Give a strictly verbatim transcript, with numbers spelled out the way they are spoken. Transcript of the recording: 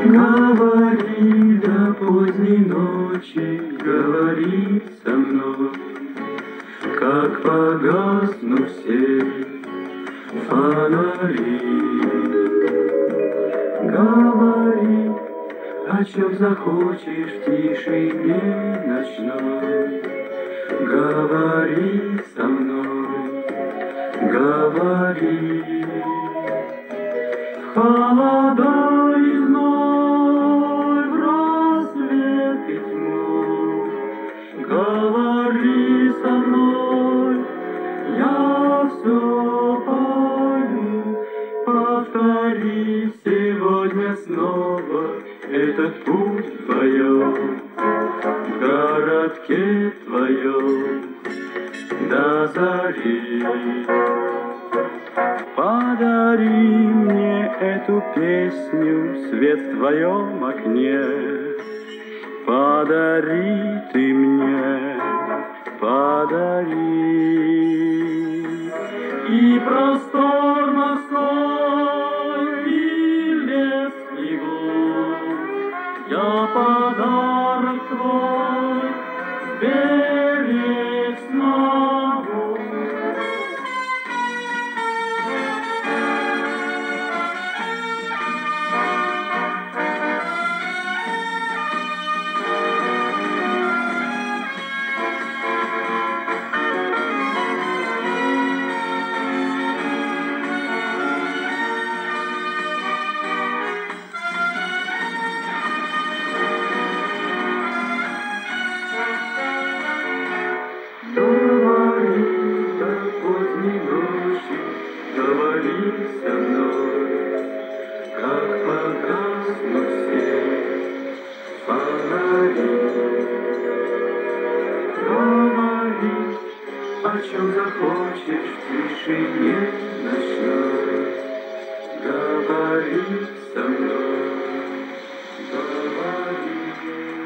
Говори до поздней ночи, говори со мной, как погаснут все фонари. Говори, о чем захочешь в тишине ночной. Говори со мной, говори. Холода и зной, в рассвет и тьму, говори со мной, я все пойму. Повтори сегодня снова этот путь вдвоем, в городке твоем до зари. Подари мне эту песню, свет в твоем окне. Подари ты мне, подари. И простор морской, и лес, и глубь, я подарок твой сберечь смогу. Говори до поздней ночи, говори со мной, как погаснут все фонари. Говори, о чем захочешь в тишине ночной. Говори со мной, говори.